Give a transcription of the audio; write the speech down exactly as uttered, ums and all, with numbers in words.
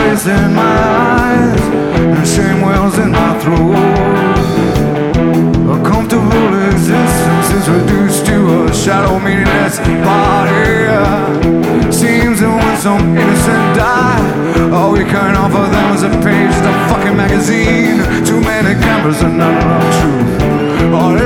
face in my eyes, and shame wells in my throat. A comfortable existence is reduced to a shallow, meaningless body. Seems that when some innocent die, all we can offer them is a page of the fucking magazine. Too many cameras and not enough truth. All